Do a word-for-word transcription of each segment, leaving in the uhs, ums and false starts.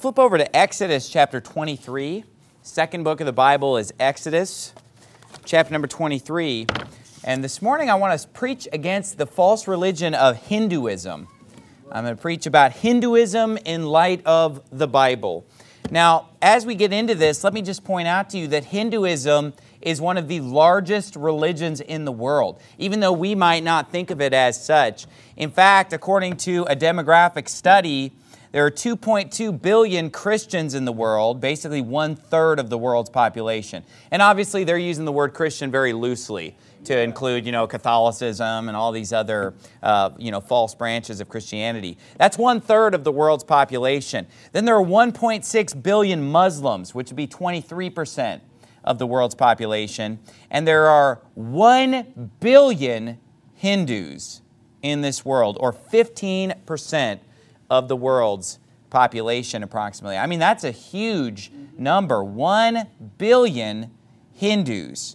flip over to Exodus chapter twenty-three. Second book of the Bible is Exodus, chapter number twenty-three. And this morning I want to preach against the false religion of Hinduism. I'm going to preach about Hinduism in light of the Bible. Now, as we get into this, let me just point out to you that Hinduism is one of the largest religions in the world, even though we might not think of it as such. In fact, according to a demographic study, there are two point two billion Christians in the world, basically one-third of the world's population. And obviously, they're using the word Christian very loosely to include, you know, Catholicism and all these other, uh, you know, false branches of Christianity. That's one-third of the world's population. Then there are one point six billion Muslims, which would be twenty-three percent of the world's population. And there are one billion Hindus in this world, or fifteen percent of the world's population approximately. I mean, that's a huge number, one billion Hindus.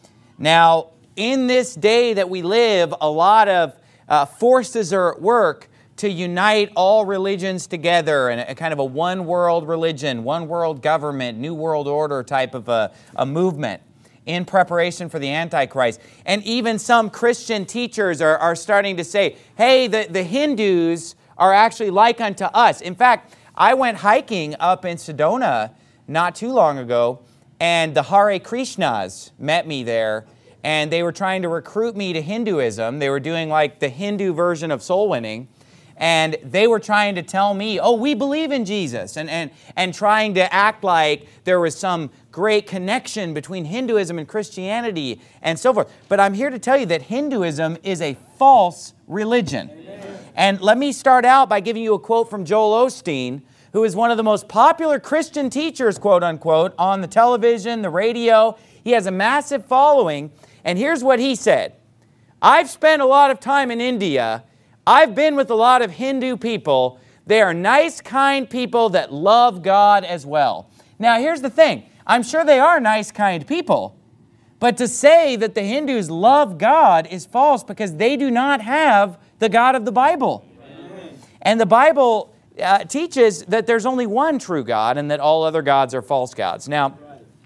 Now, in this day that we live, a lot of uh, forces are at work to unite all religions together in a, a kind of a one world religion, one world government, new world order type of a, a movement in preparation for the Antichrist. And even some Christian teachers are, are starting to say, hey, the, the Hindus are actually like unto us. In fact, I went hiking up in Sedona not too long ago, and the Hare Krishnas met me there, and they were trying to recruit me to Hinduism. They were doing like the Hindu version of soul winning, and they were trying to tell me, oh, we believe in Jesus, and, and, and trying to act like there was some great connection between Hinduism and Christianity and so forth. But I'm here to tell you that Hinduism is a false religion. And let me start out by giving you a quote from Joel Osteen, who is one of the most popular Christian teachers, quote unquote, on the television, the radio. He has a massive following. And here's what he said. I've spent a lot of time in India. I've been with a lot of Hindu people. They are nice, kind people that love God as well. Now, here's the thing. I'm sure they are nice, kind people. But to say that the Hindus love God is false because they do not have the God of the Bible. Amen. And the Bible uh, teaches that there's only one true God and that all other gods are false gods. Now,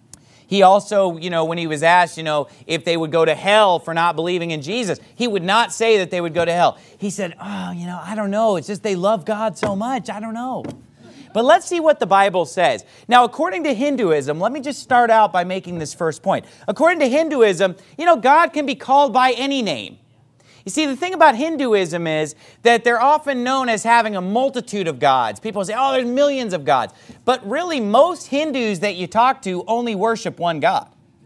he also, you know, when he was asked, you know, if they would go to hell for not believing in Jesus, he would not say that they would go to hell. He said, oh, you know, I don't know. It's just they love God so much. I don't know. But let's see what the Bible says. Now, according to Hinduism, let me just start out by making this first point. According to Hinduism, you know, God can be called by any name. You see, the thing about Hinduism is that they're often known as having a multitude of gods. People say, oh, there's millions of gods. But really, most Hindus that you talk to only worship one God.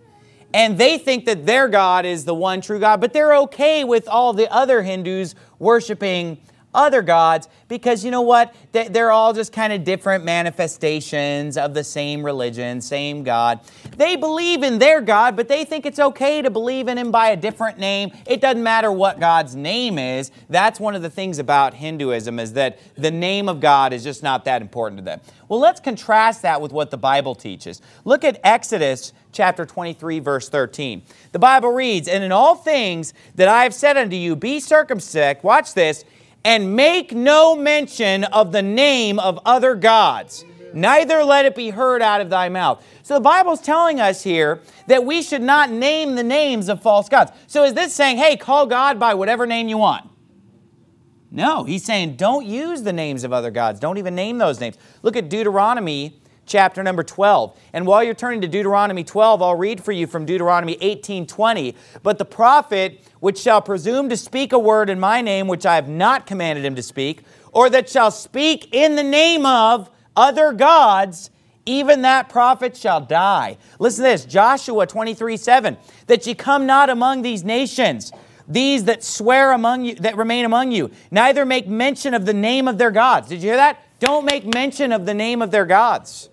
And they think that their God is the one true God, but they're okay with all the other Hindus worshiping other gods because, you know what, they're all just kind of different manifestations of the same religion, same God. They believe in their God, but they think it's okay to believe in Him by a different name. It doesn't matter what God's name is. That's one of the things about Hinduism is that the name of God is just not that important to them. Well, let's contrast that with what the Bible teaches. Look at Exodus chapter twenty-three, verse thirteen. The Bible reads, and in all things that I have said unto you, be circumspect, watch this, and make no mention of the name of other gods. Neither let it be heard out of thy mouth. So the Bible's telling us here that we should not name the names of false gods. So is this saying, hey, call God by whatever name you want? No, he's saying don't use the names of other gods. Don't even name those names. Look at Deuteronomy chapter number twelve. And while you're turning to Deuteronomy twelve, I'll read for you from Deuteronomy eighteen twenty. But the prophet which shall presume to speak a word in my name, which I have not commanded him to speak, or that shall speak in the name of other gods, even that prophet shall die. Listen to this, Joshua twenty-three seven. That ye come not among these nations, these that swear among you, that remain among you, neither make mention of the name of their gods. Did you hear that? Don't make mention of the name of their gods.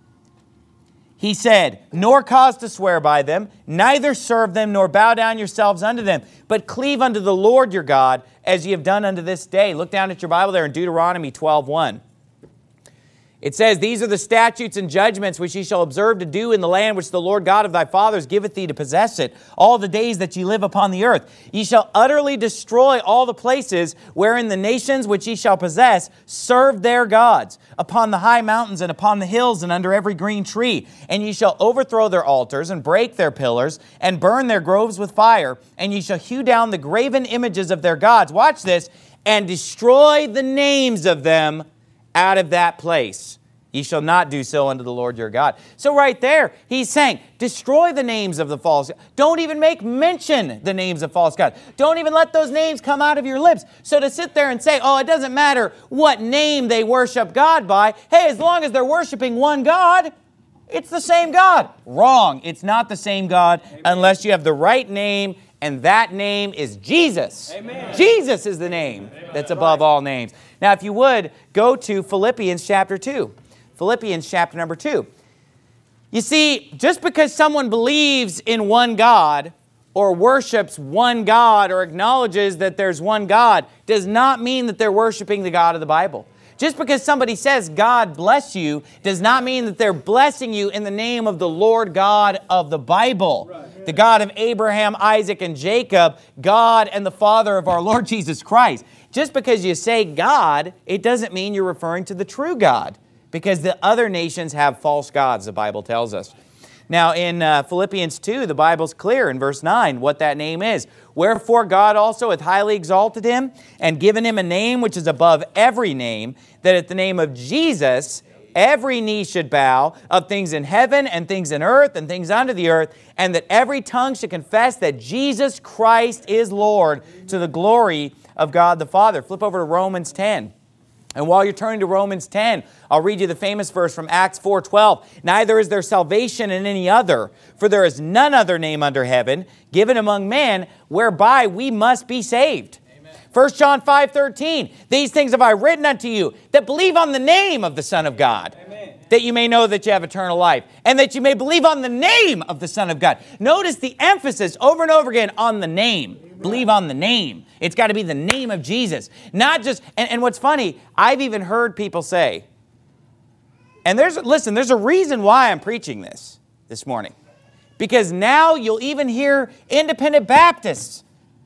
He said, nor cause to swear by them, neither serve them, nor bow down yourselves unto them, but cleave unto the Lord your God, as ye have done unto this day. Look down at your Bible there in Deuteronomy twelve one. It says, these are the statutes and judgments which ye shall observe to do in the land which the Lord God of thy fathers giveth thee to possess it, all the days that ye live upon the earth. Ye shall utterly destroy all the places wherein the nations which ye shall possess serve their gods, upon the high mountains and upon the hills and under every green tree. And ye shall overthrow their altars and break their pillars and burn their groves with fire. And ye shall hew down the graven images of their gods. Watch this. And destroy the names of them out of that place. Ye shall not do so unto the Lord your God. So right there, he's saying, destroy the names of the false gods. Don't even make mention the names of false gods. Don't even let those names come out of your lips. So to sit there and say, oh, it doesn't matter what name they worship God by. Hey, as long as they're worshiping one God, it's the same God. Wrong. It's not the same God. Amen. Unless you have the right name, and that name is Jesus. Amen. Jesus is the name that's above all names. Now, if you would, go to Philippians chapter two. Philippians chapter number two. You see, just because someone believes in one God or worships one God or acknowledges that there's one God does not mean that they're worshiping the God of the Bible. Just because somebody says God bless you does not mean that they're blessing you in the name of the Lord God of the Bible. Right. The God of Abraham, Isaac, and Jacob, God and the Father of our Lord Jesus Christ. Just because you say God, it doesn't mean you're referring to the true God, because the other nations have false gods, the Bible tells us. Now in uh, Philippians two, the Bible's clear in verse nine what that name is. Wherefore God also hath highly exalted him, and given him a name which is above every name, that at the name of Jesus every knee should bow, of things in heaven and things in earth and things under the earth, and that every tongue should confess that Jesus Christ is Lord, to the glory of God the Father. Flip over to Romans ten. And while you're turning to Romans ten, I'll read you the famous verse from Acts four twelve. Neither is there salvation in any other, for there is none other name under heaven given among men whereby we must be saved. Amen. First John five thirteen. These things have I written unto you that believe on the name of the Son of God. Amen. That you may know that you have eternal life, and that you may believe on the name of the Son of God. Notice the emphasis over and over again on the name. Believe on the name. It's got to be the name of Jesus. Not just, and, and what's funny, I've even heard people say, and there's, listen, there's a reason why I'm preaching this this morning. Because now you'll even hear independent Baptists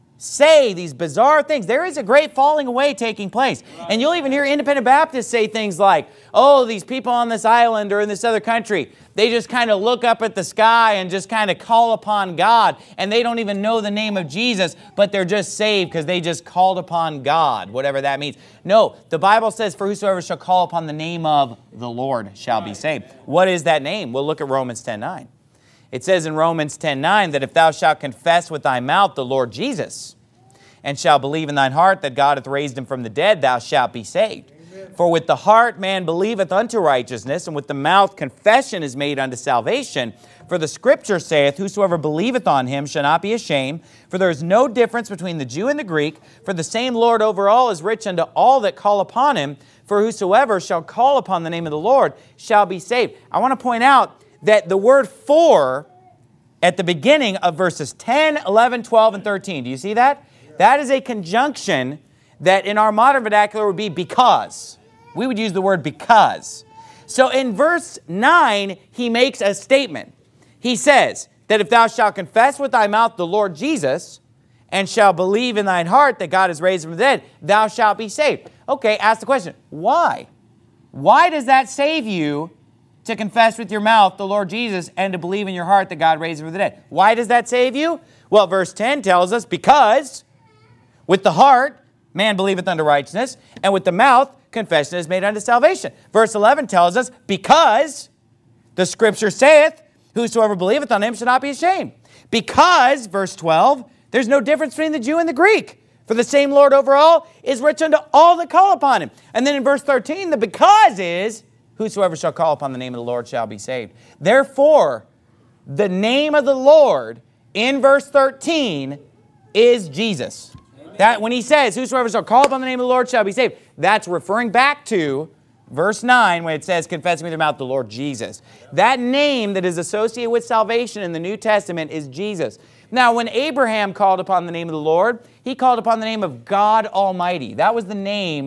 say these bizarre things. There is a great falling away taking place. And you'll even hear independent Baptists say things like, oh, these people on this island or in this other country, they just kind of look up at the sky and just kind of call upon God, and they don't even know the name of Jesus, but they're just saved because they just called upon God, whatever that means. No, the Bible says, for whosoever shall call upon the name of the Lord shall be saved. What is that name? We'll look at Romans ten nine. It says in Romans ten nine that if thou shalt confess with thy mouth the Lord Jesus, and shalt believe in thine heart that God hath raised him from the dead, thou shalt be saved. Amen. For with the heart man believeth unto righteousness, and with the mouth confession is made unto salvation. For the Scripture saith, whosoever believeth on him shall not be ashamed. For there is no difference between the Jew and the Greek. For the same Lord over all is rich unto all that call upon him. For whosoever shall call upon the name of the Lord shall be saved. I want to point out that the word for at the beginning of verses ten, eleven, twelve, and thirteen. Do you see that? That is a conjunction that in our modern vernacular would be because. We would use the word because. So in verse nine, he makes a statement. He says that if thou shalt confess with thy mouth the Lord Jesus, and shalt believe in thine heart that God has raised him from the dead, thou shalt be saved. Okay, ask the question, why? Why does that save you to confess with your mouth the Lord Jesus and to believe in your heart that God raised him from the dead? Why does that save you? Well, verse ten tells us, because with the heart man believeth unto righteousness, and with the mouth confession is made unto salvation. Verse eleven tells us, because the Scripture saith, whosoever believeth on him shall not be ashamed. Because, verse twelve, there's no difference between the Jew and the Greek. For the same Lord over all is rich unto all that call upon him. And then in verse thirteen, the because is, whosoever shall call upon the name of the Lord shall be saved. Therefore, the name of the Lord in verse thirteen is Jesus. Amen. That when he says, whosoever shall call upon the name of the Lord shall be saved, that's referring back to verse nine when it says, confessing with your mouth the Lord Jesus. That name that is associated with salvation in the New Testament is Jesus. Now, when Abraham called upon the name of the Lord, he called upon the name of God Almighty. That was the name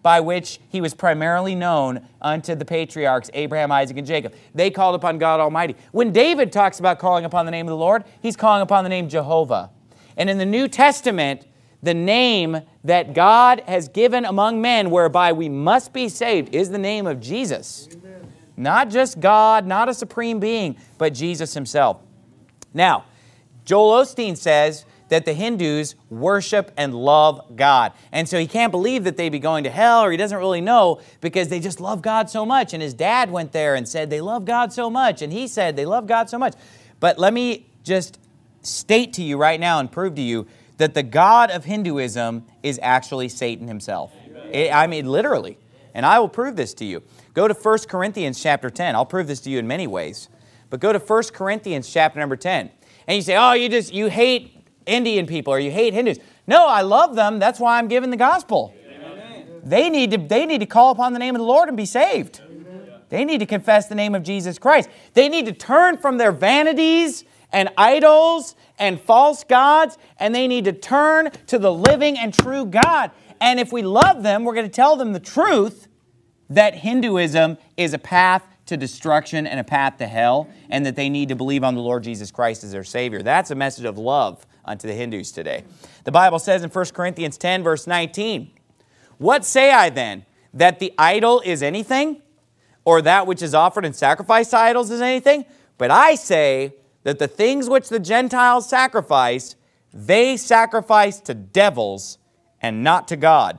by which he was primarily known unto the patriarchs, Abraham, Isaac, and Jacob. They called upon God Almighty. When David talks about calling upon the name of the Lord, he's calling upon the name Jehovah. And in the New Testament, the name that God has given among men whereby we must be saved is the name of Jesus. Amen. Not just God, not a supreme being, but Jesus himself. Now, Joel Osteen says that the Hindus worship and love God. And so he can't believe that they'd be going to hell, or he doesn't really know, because they just love God so much. And his dad went there and said they love God so much. And he said they love God so much. But let me just state to you right now and prove to you that the God of Hinduism is actually Satan himself. It, I mean, literally. And I will prove this to you. Go to First Corinthians chapter ten. I'll prove this to you in many ways. But go to First Corinthians chapter number ten. And you say, oh, you just, you hate Indian people or you hate Hindus. No, I love them. That's why I'm giving the gospel. Amen. They need to, they need to call upon the name of the Lord and be saved. Amen. They need to confess the name of Jesus Christ. They need to turn from their vanities and idols and false gods, and they need to turn to the living and true God. And if we love them, we're going to tell them the truth that Hinduism is a path to destruction and a path to hell, and that they need to believe on the Lord Jesus Christ as their Savior. That's a message of love unto the Hindus today. The Bible says in First Corinthians ten, verse nineteen, what say I then? That the idol is anything? Or that which is offered in sacrifice to idols is anything? But I say that the things which the Gentiles sacrifice, they sacrifice to devils and not to God.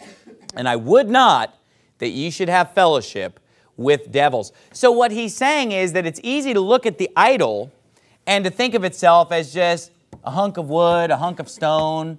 And I would not that ye should have fellowship with devils. So what he's saying is that it's easy to look at the idol and to think of itself as just a hunk of wood, a hunk of stone.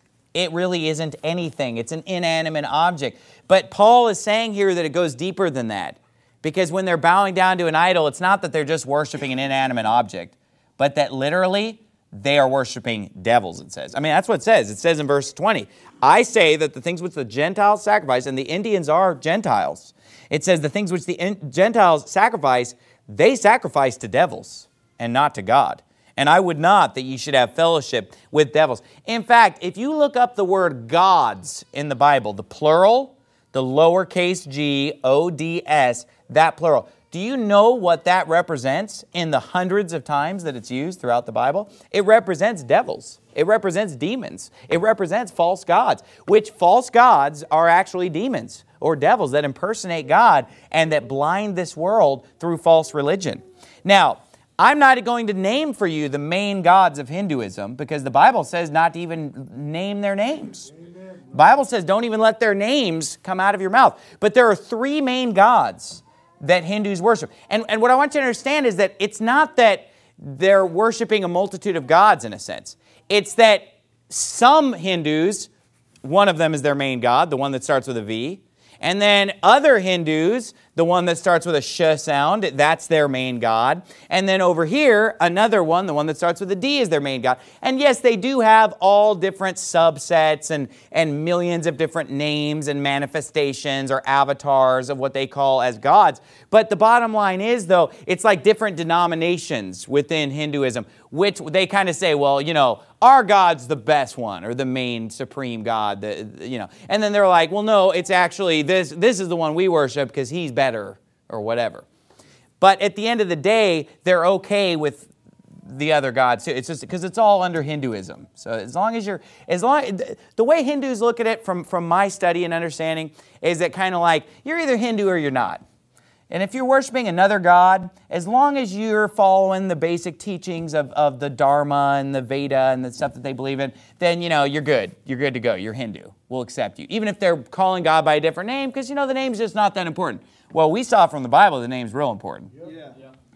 It really isn't anything. It's an inanimate object. But Paul is saying here that it goes deeper than that. Because when they're bowing down to an idol, it's not that they're just worshiping an inanimate object, but that literally they are worshiping devils, it says. I mean, that's what it says. It says in verse twenty, I say that the things which the Gentiles sacrifice, and the Indians are Gentiles. It says the things which the Gentiles sacrifice, they sacrifice to devils and not to God. And I would not that ye should have fellowship with devils. In fact, if you look up the word gods in the Bible, the plural, the lowercase g, O D S, that plural, do you know what that represents in the hundreds of times that it's used throughout the Bible? It represents devils. It represents demons. It represents false gods, which false gods are actually demons or devils that impersonate God and that blind this world through false religion. Now, I'm not going to name for you the main gods of Hinduism because the Bible says not to even name their names. Amen. The Bible says don't even let their names come out of your mouth. But there are three main gods that Hindus worship. And, and what I want you to understand is that it's not that they're worshiping a multitude of gods in a sense. It's that some Hindus, one of them is their main god, the one that starts with a V. And then other Hindus, the one that starts with a sh sound, that's their main god. And then over here, another one, the one that starts with a D, is their main god. And yes, they do have all different subsets and, and millions of different names and manifestations or avatars of what they call as gods. But the bottom line is, though, it's like different denominations within Hinduism, which they kind of say, well, you know, our God's the best one, or the main supreme God, the, you know. And then they're like, well, no, it's actually this, this is the one we worship because he's better, or whatever. But at the end of the day, they're okay with the other gods too. It's just because it's all under Hinduism. So as long as you're, as long, the way Hindus look at it from, from my study and understanding is that kind of like, you're either Hindu or you're not. And if you're worshiping another god, as long as you're following the basic teachings of, of the Dharma and the Veda and the stuff that they believe in, then, you know, you're good. You're good to go. You're Hindu. We'll accept you. Even if they're calling God by a different name, because, you know, the name's just not that important. Well, we saw from the Bible the name's real important. Yeah.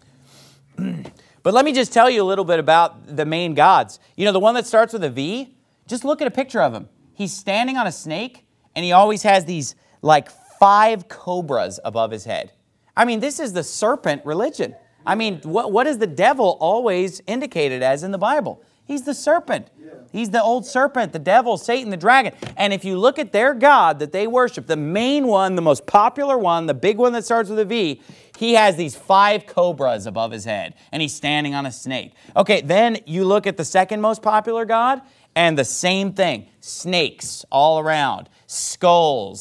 Yeah. But let me just tell you a little bit about the main gods. You know, the one that starts with a V, just look at a picture of him. He's standing on a snake, and he always has these, like, five cobras above his head. I mean, this is the serpent religion. I mean, what, what is the devil always indicated as in the Bible? He's the serpent. He's the old serpent, the devil, Satan, the dragon. And if you look at their God that they worship, the main one, the most popular one, the big one that starts with a V, he has these five cobras above his head, and he's standing on a snake. Okay, then you look at the second most popular God, and the same thing. Snakes all around, skulls,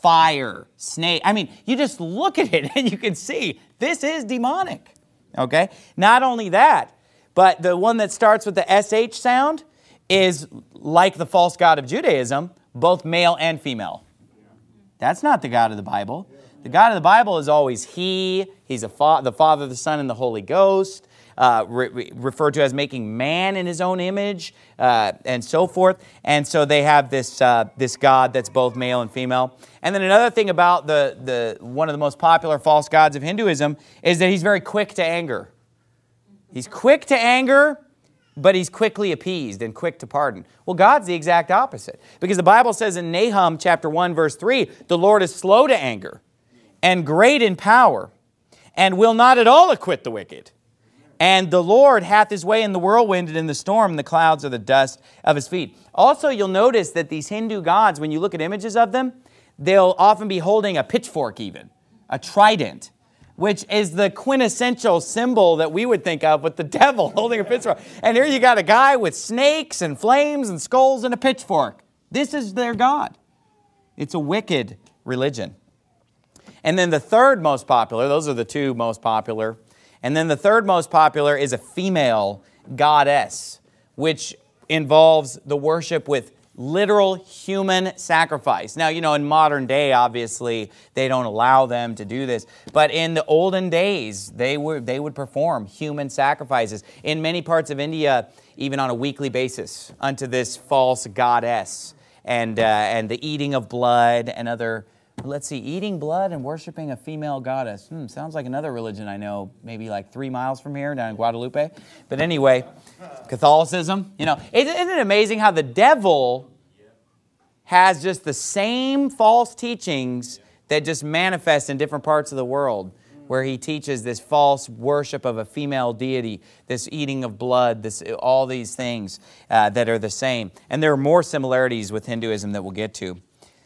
fire, snake. I mean, you just look at it and you can see this is demonic. Okay? Not only that, but the one that starts with the S H sound is like the false god of Judaism, both male and female. That's not the God of the Bible. The God of the Bible is always He. He's a fa- the Father, the Son, and the Holy Ghost, uh, re- referred to as making man in His own image, uh, and so forth. And so they have this uh, this God that's both male and female. And then another thing about the, the one of the most popular false gods of Hinduism is that he's very quick to anger. He's quick to anger, but he's quickly appeased and quick to pardon. Well, God's the exact opposite. Because the Bible says in Nahum chapter one, verse three, the Lord is slow to anger and great in power and will not at all acquit the wicked. And the Lord hath His way in the whirlwind and in the storm, and the clouds are the dust of His feet. Also, you'll notice that these Hindu gods, when you look at images of them, they'll often be holding a pitchfork even, a trident, which is the quintessential symbol that we would think of with the devil holding a pitchfork. And here you got a guy with snakes and flames and skulls and a pitchfork. This is their God. It's a wicked religion. And then the third most popular, those are the two most popular, and then the third most popular is a female goddess, which involves the worship with literal human sacrifice. Now, you know, in modern day, obviously, they don't allow them to do this. But in the olden days, they were they would perform human sacrifices in many parts of India, even on a weekly basis, unto this false goddess, and uh, and the eating of blood and other. Let's see, eating blood and worshiping a female goddess. Hmm, sounds like another religion I know, maybe like three miles from here, down in Guadalupe. But anyway, Catholicism. You know, isn't it amazing how the devil has just the same false teachings that just manifest in different parts of the world, where he teaches this false worship of a female deity, this eating of blood, this all these things uh, that are the same. And there are more similarities with Hinduism that we'll get to.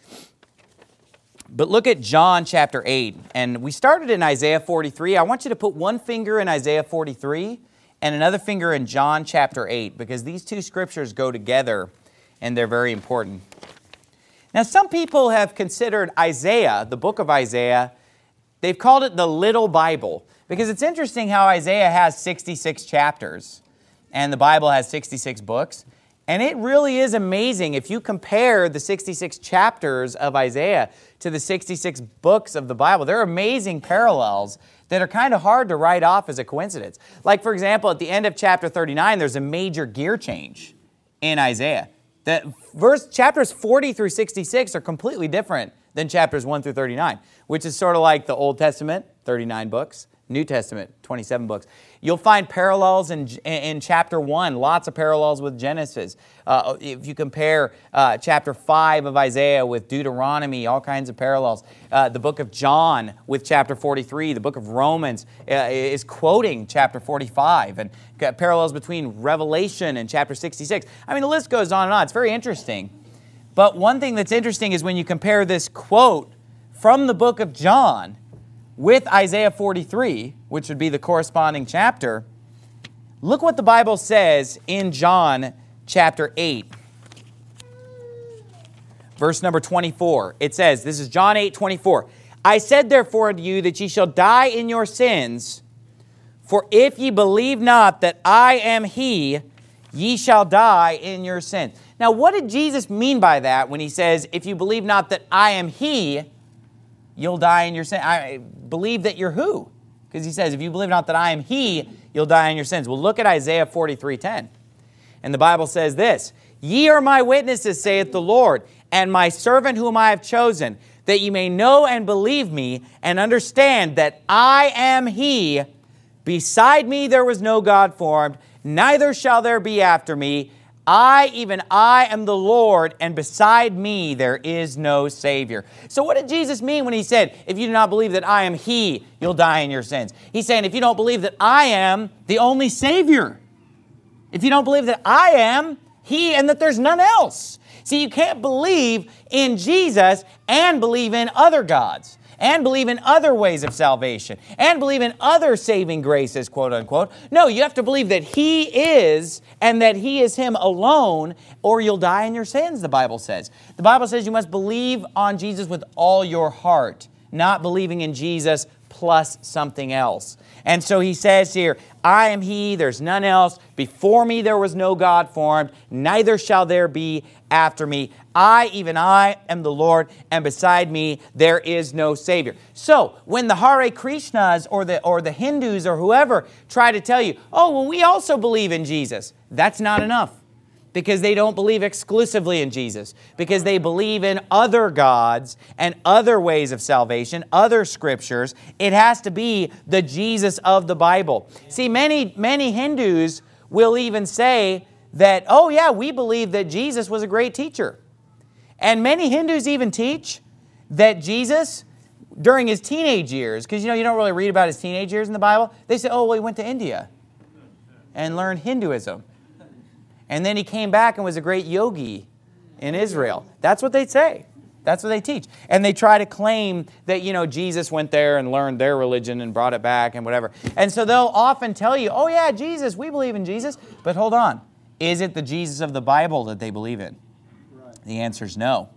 But look at John chapter eight, and we started in Isaiah forty-three. I want you to put one finger in Isaiah forty-three and another finger in John chapter eight, because these two scriptures go together and they're very important. Now, some people have considered Isaiah, the book of Isaiah, they've called it the Little Bible, because it's interesting how Isaiah has sixty-six chapters and the Bible has sixty-six books. And it really is amazing if you compare the sixty-six chapters of Isaiah to the sixty-six books of the Bible. There are amazing parallels that are kind of hard to write off as a coincidence. Like, for example, at the end of chapter thirty-nine, there's a major gear change in Isaiah. The verse, chapters forty through sixty-six are completely different than chapters one through thirty-nine, which is sort of like the Old Testament, thirty-nine books, New Testament, twenty-seven books. You'll find parallels in, in chapter one, lots of parallels with Genesis. Uh, if you compare uh, chapter five of Isaiah with Deuteronomy, all kinds of parallels. Uh, the book of John with chapter forty-three, the book of Romans uh, is quoting chapter forty-five, and got parallels between Revelation and chapter sixty-six. I mean, the list goes on and on. It's very interesting. But one thing that's interesting is when you compare this quote from the book of John with Isaiah forty-three, which would be the corresponding chapter, look what the Bible says in John chapter eight, verse number twenty-four. It says, this is John eight, twenty-four. I said therefore unto you that ye shall die in your sins, for if ye believe not that I am He, ye shall die in your sins. Now, what did Jesus mean by that when He says, if you believe not that I am He, you'll die in your sin? I believe that you're who? Because He says, if you believe not that I am He, you'll die in your sins. Well, look at Isaiah forty-three ten. And the Bible says this, ye are my witnesses, saith the Lord, and my servant whom I have chosen, that ye may know and believe me, and understand that I am He. Beside me there was no God formed, neither shall there be after me. I, even I, am the Lord, and beside me there is no Savior. So what did Jesus mean when He said, if you do not believe that I am He, you'll die in your sins? He's saying, if you don't believe that I am the only Savior, if you don't believe that I am He and that there's none else. See, you can't believe in Jesus and believe in other gods. and believe in other ways of salvation, and believe in other saving graces, quote unquote. No, you have to believe that He is, and that He is Him alone, or you'll die in your sins, the Bible says. The Bible says you must believe on Jesus with all your heart, not believing in Jesus plus something else. And so He says here, I am He, there's none else. Before me there was no God formed, neither shall there be after me. I, even I, am the Lord, and beside me there is no Savior. So, when the Hare Krishnas or the, or the Hindus or whoever try to tell you, oh, well, we also believe in Jesus, that's not enough. Because they don't believe exclusively in Jesus. Because they believe in other gods and other ways of salvation, other scriptures. It has to be the Jesus of the Bible. See, many, many Hindus will even say that, oh yeah, we believe that Jesus was a great teacher. And many Hindus even teach that Jesus, during His teenage years, because you know you don't really read about His teenage years in the Bible, they say, oh, well, He went to India and learned Hinduism. And then He came back and was a great yogi in Israel. That's what they say. That's what they teach. And they try to claim that, you know, Jesus went there and learned their religion and brought it back and whatever. And so they'll often tell you, oh yeah, Jesus, we believe in Jesus. But hold on. Is it the Jesus of the Bible that they believe in? Right. The answer is no.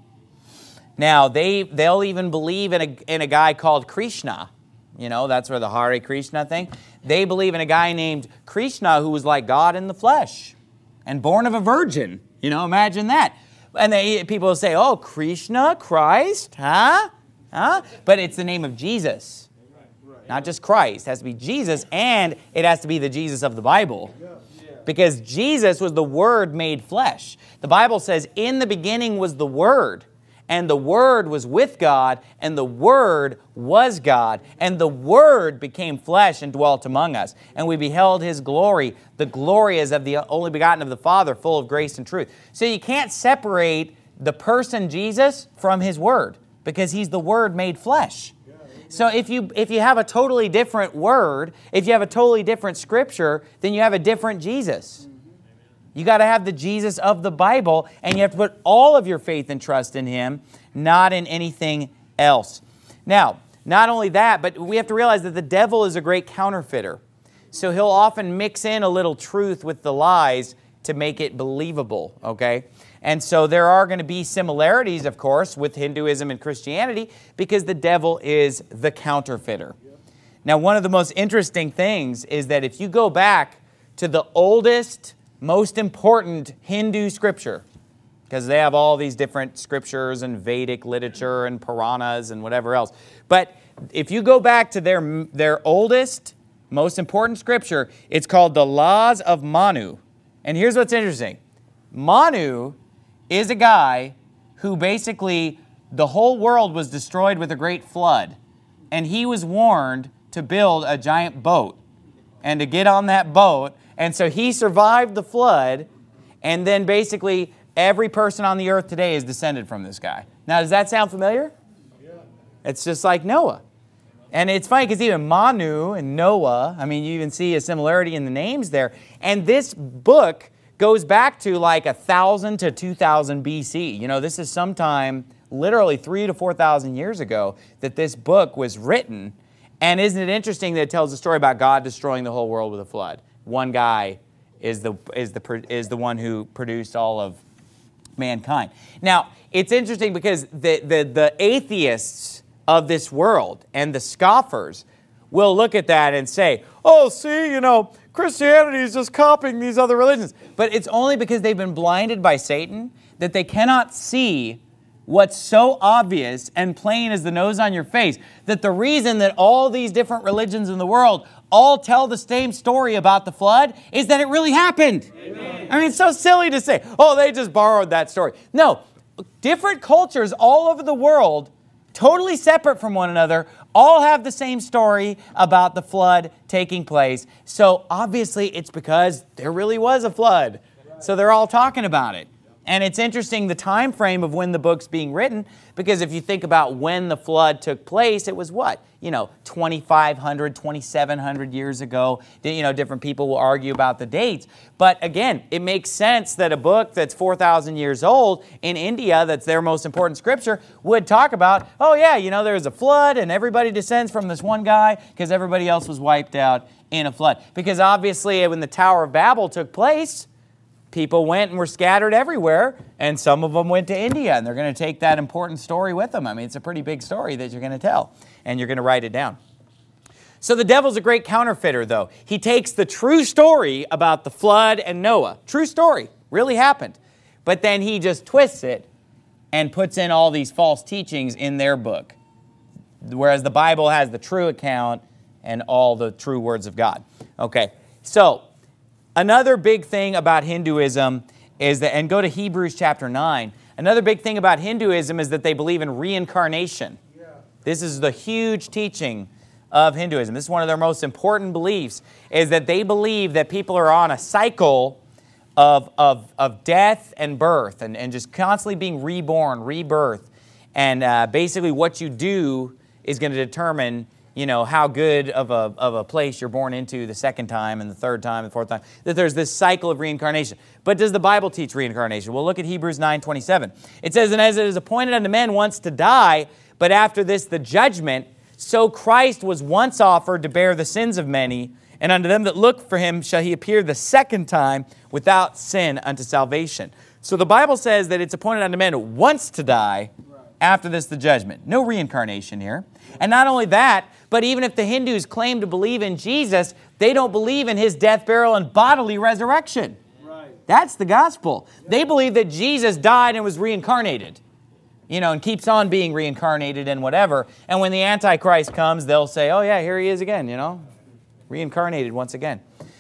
Now, they, they'll even believe in a, in a guy called Krishna. You know, that's where the Hare Krishna thing. They believe in a guy named Krishna who was like God in the flesh. And born of a virgin. You know, imagine that. And they, people will say, oh, Krishna, Christ, huh? Huh? But it's the name of Jesus. Not just Christ. It has to be Jesus, and it has to be the Jesus of the Bible. Because Jesus was the Word made flesh. The Bible says, in the beginning was the Word. And the Word was with God, and the Word was God. And the Word became flesh and dwelt among us. And we beheld His glory. The glory is of the only begotten of the Father, full of grace and truth. So you can't separate the person Jesus from His Word, because He's the Word made flesh. So if you, if you have a totally different Word, if you have a totally different Scripture, then you have a different Jesus. You got to have the Jesus of the Bible, and you have to put all of your faith and trust in Him, not in anything else. Now, not only that, but we have to realize that the devil is a great counterfeiter. So he'll often mix in a little truth with the lies to make it believable, okay? And so there are going to be similarities, of course, with Hinduism and Christianity, because the devil is the counterfeiter. Now, one of the most interesting things is that if you go back to the oldest, most important Hindu scripture, because they have all these different scriptures and Vedic literature and Puranas and whatever else. But if you go back to their, their oldest, most important scripture, it's called the Laws of Manu. And here's what's interesting. Manu is a guy who basically, the whole world was destroyed with a great flood. And he was warned to build a giant boat and to get on that boat. And so he survived the flood, and then basically every person on the earth today is descended from this guy. Now, does that sound familiar? Yeah. It's just like Noah. And it's funny because even Manu and Noah, I mean, you even see a similarity in the names there. And this book goes back to like one thousand to two thousand B C. You know, this is sometime literally three to four thousand years ago that this book was written. And isn't it interesting that it tells a story about God destroying the whole world with a flood? One guy is the, is the, is the one who produced all of mankind. Now, it's interesting because the, the, the atheists of this world and the scoffers will look at that and say, oh, see, you know, Christianity is just copying these other religions. But it's only because they've been blinded by Satan that they cannot see what's so obvious and plain as the nose on your face, that the reason that all these different religions in the world all tell the same story about the flood is that it really happened. Amen. I mean, it's so silly to say, oh, they just borrowed that story. No, different cultures all over the world, totally separate from one another, all have the same story about the flood taking place. So obviously it's because there really was a flood. So they're all talking about it. And it's interesting the time frame of when the book's being written, because if you think about when the flood took place, it was what? You know, twenty-five hundred, twenty-seven hundred years ago. You know, different people will argue about the dates. But again, it makes sense that a book that's four thousand years old in India, that's their most important scripture, would talk about, oh yeah, you know, there was a flood and everybody descends from this one guy because everybody else was wiped out in a flood. Because obviously when the Tower of Babel took place, people went and were scattered everywhere, and some of them went to India, and they're going to take that important story with them. I mean, it's a pretty big story that you're going to tell, and you're going to write it down. So the devil's a great counterfeiter, though. He takes the true story about the flood and Noah. True story. Really happened. But then he just twists it and puts in all these false teachings in their book, whereas the Bible has the true account and all the true words of God. Okay, so another big thing about Hinduism is that, and go to Hebrews chapter nine, another big thing about Hinduism is that they believe in reincarnation. Yeah. This is the huge teaching of Hinduism. This is one of their most important beliefs, is that they believe that people are on a cycle of, of, of death and birth, and, and just constantly being reborn, rebirth. And uh, basically what you do is going to determine, you know, how good of a, of a place you're born into the second time and the third time and the fourth time. That there's this cycle of reincarnation. But does the Bible teach reincarnation? Well, look at Hebrews nine twenty-seven. It says, "And as it is appointed unto men once to die, but after this the judgment, so Christ was once offered to bear the sins of many, and unto them that look for him shall he appear the second time without sin unto salvation." So the Bible says that it's appointed unto men once to die, after this the judgment. No reincarnation here. And not only that, but even if the Hindus claim to believe in Jesus, they don't believe in his death, burial, and bodily resurrection. Right. That's the gospel. Yep. They believe that Jesus died and was reincarnated, you know, and keeps on being reincarnated and whatever. And when the Antichrist comes, they'll say, oh yeah, here he is again, you know, reincarnated once again.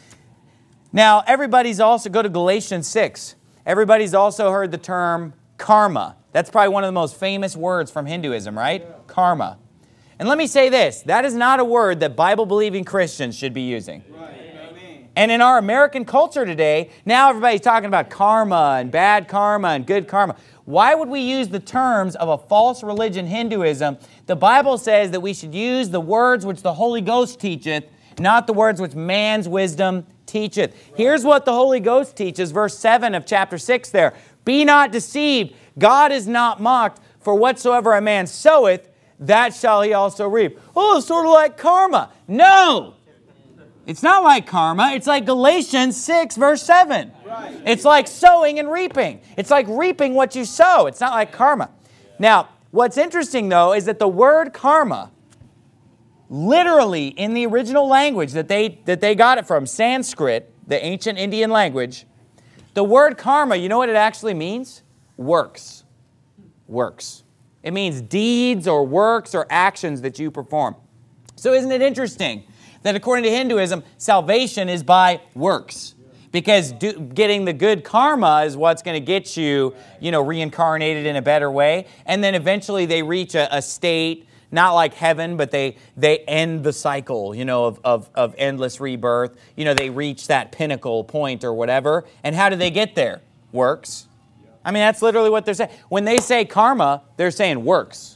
Now, everybody's also, go to Galatians six. Everybody's also heard the term karma. That's probably one of the most famous words from Hinduism, right? Yeah. Karma. And let me say this, that is not a word that Bible-believing Christians should be using. Right. And in our American culture today, now everybody's talking about karma and bad karma and good karma. Why would we use the terms of a false religion, Hinduism? The Bible says that we should use the words which the Holy Ghost teacheth, not the words which man's wisdom teacheth. Right. Here's what the Holy Ghost teaches, verse seven of chapter six there. "Be not deceived, God is not mocked, for whatsoever a man soweth, that shall he also reap." Oh, it's sort of like karma. No! It's not like karma. It's like Galatians six, verse seven. Right. It's like sowing and reaping. It's like reaping what you sow. It's not like karma. Now, what's interesting, though, is that the word karma, literally in the original language that they, that they got it from, Sanskrit, the ancient Indian language, the word karma, you know what it actually means? Works. Works. It means deeds or works or actions that you perform. So isn't it interesting that according to Hinduism, salvation is by works? Because do, getting the good karma is what's going to get you, you know, reincarnated in a better way. And then eventually they reach a, a state, not like heaven, but they, they end the cycle, you know, of, of, of endless rebirth. You know, they reach that pinnacle point or whatever. And how do they get there? Works. I mean, that's literally what they're saying. When they say karma, they're saying works.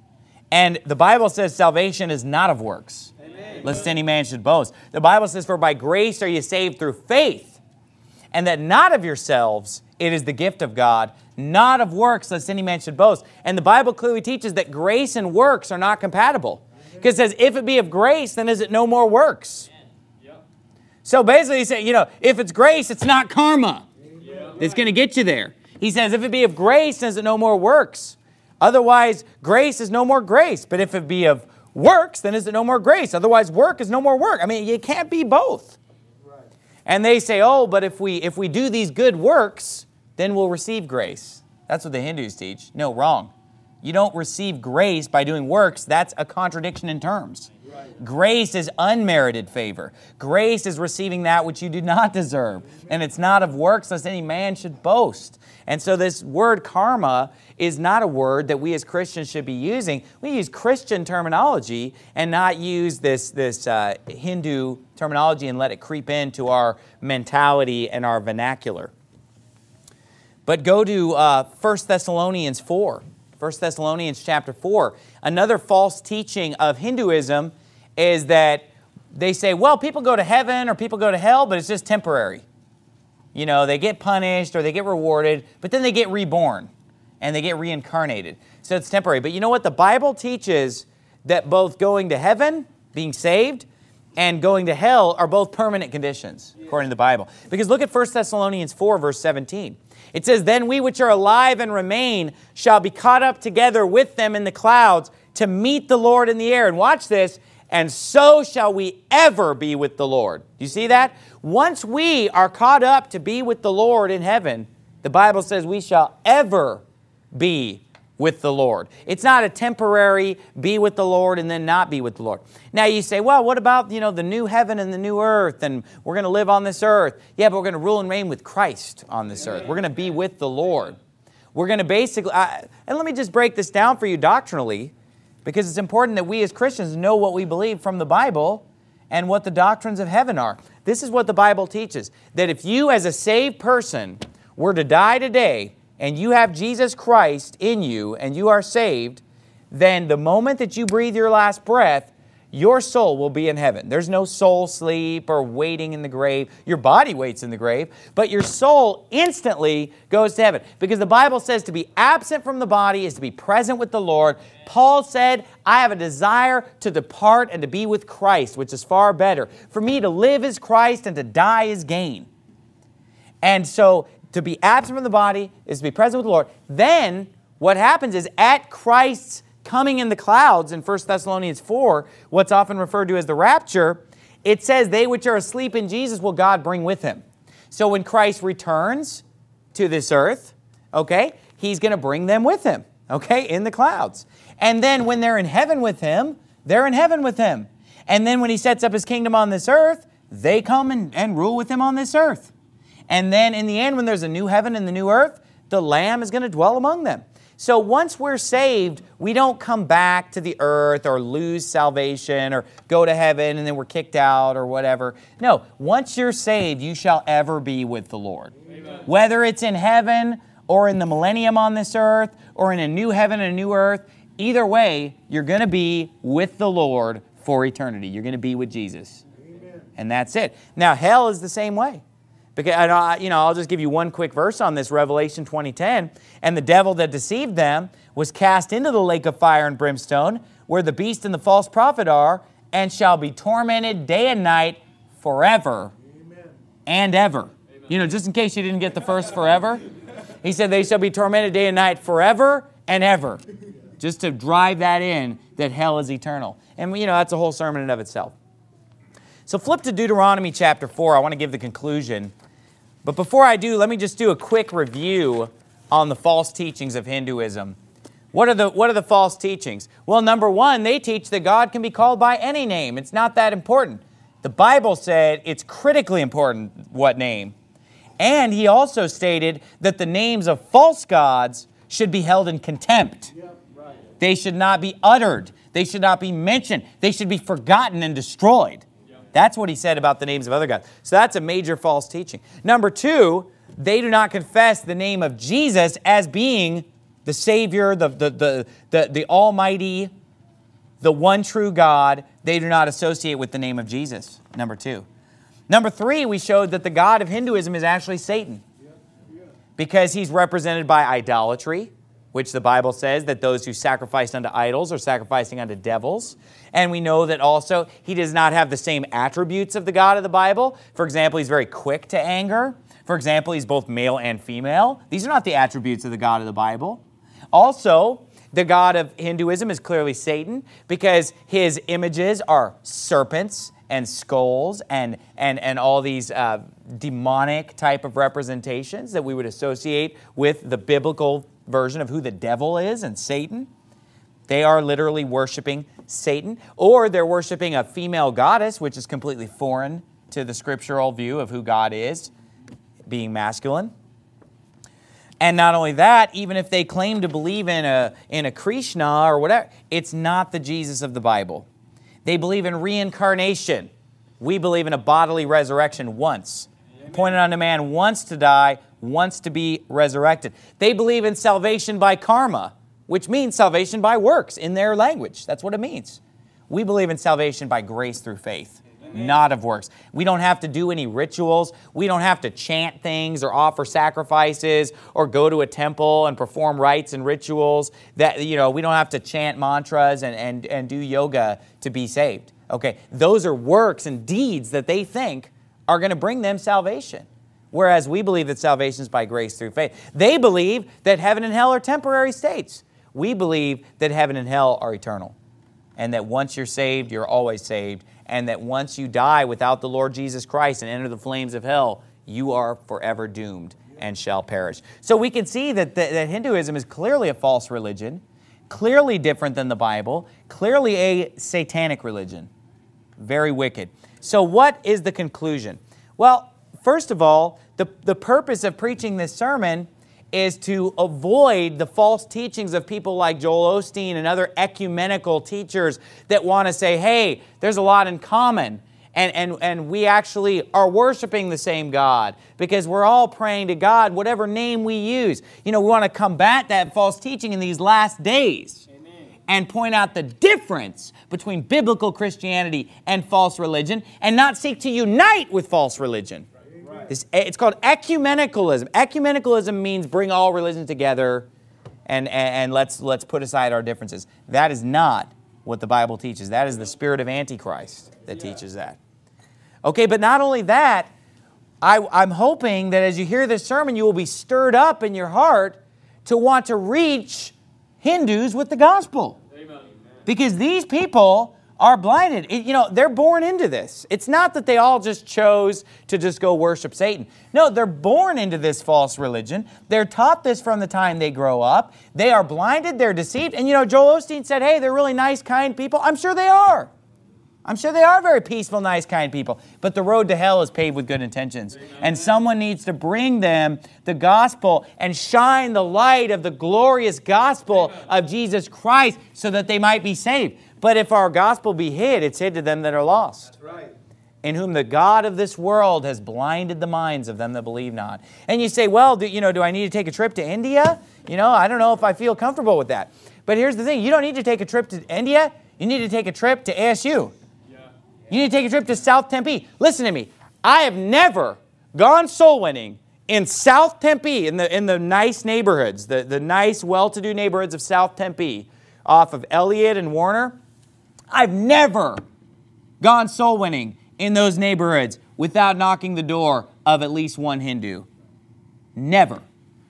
And the Bible says salvation is not of works, Amen. Lest any man should boast. The Bible says, "For by grace are you saved through faith, and that not of yourselves, it is the gift of God, not of works, lest any man should boast." And the Bible clearly teaches that grace and works are not compatible. Because it says, if it be of grace, then is it no more works? Yep. So basically, you say, you know, if it's grace, it's not karma. Yep. It's going to get you there. He says, if it be of grace, then is it no more works? Otherwise, grace is no more grace. But if it be of works, then is it no more grace? Otherwise, work is no more work. I mean, you can't be both. Right. And they say, oh, but if we, if we do these good works, then we'll receive grace. That's what the Hindus teach. No, wrong. You don't receive grace by doing works. That's a contradiction in terms. Right. Grace is unmerited favor. Grace is receiving that which you do not deserve. And it's not of works, lest any man should boast. And so this word karma is not a word that we as Christians should be using. We use Christian terminology and not use this, this uh, Hindu terminology and let it creep into our mentality and our vernacular. But go to uh, First Thessalonians four. First Thessalonians chapter four. Another false teaching of Hinduism is that they say, well, people go to heaven or people go to hell, but it's just temporary. You know, they get punished or they get rewarded, but then they get reborn and they get reincarnated. So it's temporary. But you know what? The Bible teaches that both going to heaven, being saved, and going to hell are both permanent conditions, according to the Bible. Because look at First Thessalonians four, verse seventeen. It says, then we which are alive and remain shall be caught up together with them in the clouds to meet the Lord in the air. And watch this. And so shall we ever be with the Lord. Do you see that? Once we are caught up to be with the Lord in heaven, the Bible says we shall ever be with the Lord. It's not a temporary be with the Lord and then not be with the Lord. Now you say, well, what about, you know, the new heaven and the new earth, and we're going to live on this earth. Yeah, but we're going to rule and reign with Christ on this earth. We're going to be with the Lord. We're going to basically, uh, and let me just break this down for you doctrinally, because it's important that we as Christians know what we believe from the Bible and what the doctrines of heaven are. This is what the Bible teaches, that if you as a saved person were to die today and you have Jesus Christ in you and you are saved, then the moment that you breathe your last breath, your soul will be in heaven. There's no soul sleep or waiting in the grave. Your body waits in the grave, but your soul instantly goes to heaven. Because the Bible says to be absent from the body is to be present with the Lord. Paul said, I have a desire to depart and to be with Christ, which is far better. For me to live is Christ and to die is gain. And so to be absent from the body is to be present with the Lord. Then what happens is at Christ's coming in the clouds in First Thessalonians four, what's often referred to as the rapture, it says, they which are asleep in Jesus will God bring with him. So when Christ returns to this earth, okay, he's going to bring them with him, okay, in the clouds. And then when they're in heaven with him, they're in heaven with him. And then when he sets up his kingdom on this earth, they come and, and rule with him on this earth. And then in the end, when there's a new heaven and the new earth, the Lamb is going to dwell among them. So once we're saved, we don't come back to the earth or lose salvation or go to heaven and then we're kicked out or whatever. No, once you're saved, you shall ever be with the Lord. Amen. Whether it's in heaven or in the millennium on this earth or in a new heaven and a new earth, either way, you're going to be with the Lord for eternity. You're going to be with Jesus. Amen. And that's it. Now, hell is the same way. Because, I, you know, I'll just give you one quick verse on this, Revelation twenty ten. And the devil that deceived them was cast into the lake of fire and brimstone, where the beast and the false prophet are, and shall be tormented day and night forever. Amen. And ever. Amen. You know, just in case you didn't get the first forever, he said they shall be tormented day and night forever and ever. Just to drive that in, that hell is eternal. And, you know, that's a whole sermon in and of itself. So flip to Deuteronomy chapter four. I want to give the conclusion. But before I do, let me just do a quick review on the false teachings of Hinduism. What are the, what are the false teachings? Well, number one, they teach that God can be called by any name. It's not that important. The Bible said it's critically important what name. And he also stated that the names of false gods should be held in contempt. Yeah, right. They should not be uttered. They should not be mentioned. They should be forgotten and destroyed. That's what he said about the names of other gods. So that's a major false teaching. Number two, they do not confess the name of Jesus as being the Savior, the, the, the, the, the Almighty, the one true God. They do not associate with the name of Jesus, number two. Number three, we showed that the God of Hinduism is actually Satan, because he's represented by idolatry, which the Bible says that those who sacrifice unto idols are sacrificing unto devils. And we know that also he does not have the same attributes of the God of the Bible. For example, he's very quick to anger. For example, he's both male and female. These are not the attributes of the God of the Bible. Also, the God of Hinduism is clearly Satan, because his images are serpents and skulls and, and, and all these uh, demonic type of representations that we would associate with the biblical version of who the devil is and Satan. They are literally worshiping Satan, or they're worshiping a female goddess, which is completely foreign to the scriptural view of who God is, being masculine. And not only that, even if they claim to believe in a, in a Krishna or whatever, it's not the Jesus of the Bible. They believe in reincarnation. We believe in a bodily resurrection once. Appointed unto man once to die, wants to be resurrected. They believe in salvation by karma, which means salvation by works in their language. That's what it means. We believe in salvation by grace through faith, Amen. Not of works. We don't have to do any rituals. We don't have to chant things or offer sacrifices or go to a temple and perform rites and rituals. That, you know, we don't have to chant mantras and, and, and do yoga to be saved. Okay, those are works and deeds that they think are going to bring them salvation. Whereas we believe that salvation is by grace through faith. They believe that heaven and hell are temporary states. We believe that heaven and hell are eternal. And that once you're saved, you're always saved. And that once you die without the Lord Jesus Christ and enter the flames of hell, you are forever doomed and shall perish. So we can see that, that, that Hinduism is clearly a false religion, clearly different than the Bible, clearly a satanic religion. Very wicked. So what is the conclusion? Well, first of all, the, the purpose of preaching this sermon is to avoid the false teachings of people like Joel Osteen and other ecumenical teachers that want to say, hey, there's a lot in common, and, and, and we actually are worshiping the same God because we're all praying to God, whatever name we use. You know, we want to combat that false teaching in these last days. Amen. And point out the difference between biblical Christianity and false religion, and not seek to unite with false religion. This, it's called ecumenicalism. Ecumenicalism means bring all religions together and, and, and let's, let's put aside our differences. That is not what the Bible teaches. That is the spirit of Antichrist that teaches that. Okay, but not only that, I, I'm hoping that as you hear this sermon, you will be stirred up in your heart to want to reach Hindus with the gospel. Amen. Because these people are blinded. It, you know, they're born into this. It's not that they all just chose to just go worship Satan. No, they're born into this false religion. They're taught this from the time they grow up. They are blinded. They're deceived. And, you know, Joel Osteen said, hey, they're really nice, kind people. I'm sure they are. I'm sure they are very peaceful, nice, kind people. But the road to hell is paved with good intentions. Amen. And someone needs to bring them the gospel and shine the light of the glorious gospel Amen. Of Jesus Christ so that they might be saved. But if our gospel be hid, it's hid to them that are lost. That's right. In whom the God of this world has blinded the minds of them that believe not. And you say, well, do, you know, do I need to take a trip to India? You know, I don't know if I feel comfortable with that. But here's the thing. You don't need to take a trip to India. You need to take a trip to A S U. Yeah. You need to take a trip to South Tempe. Listen to me. I have never gone soul winning in South Tempe, in the, in the nice neighborhoods, the, the nice, well-to-do neighborhoods of South Tempe, off of Elliott and Warner. I've never gone soul winning in those neighborhoods without knocking the door of at least one Hindu. Never.